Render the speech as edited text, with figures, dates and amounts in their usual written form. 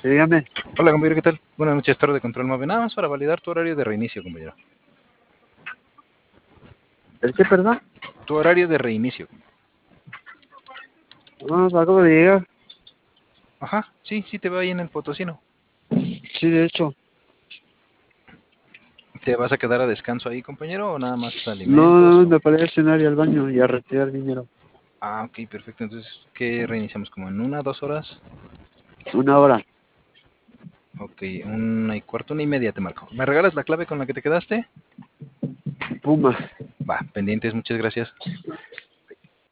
Sí, dígame. Hola, compañero, ¿qué tal? Buenas noches, Torre de Control Móvil. Nada más para validar tu horario de reinicio, compañero. ¿El qué, perdón? Tu horario de reinicio. No, acabo de llegar. Ajá, sí, sí te veo ahí en el Potosino. Sí, de hecho. ¿Te vas a quedar a descanso ahí, compañero, o nada más No, alimentos? no, me paré a cenar y al baño y a retirar dinero. Ah, ok, perfecto. Entonces, ¿qué reiniciamos? ¿Como en 1, 2 horas? 1 hora. Ok, 1:15, 1:30 te marco. ¿Me regalas la clave con la que te quedaste? Puma. Va, pendientes, muchas gracias.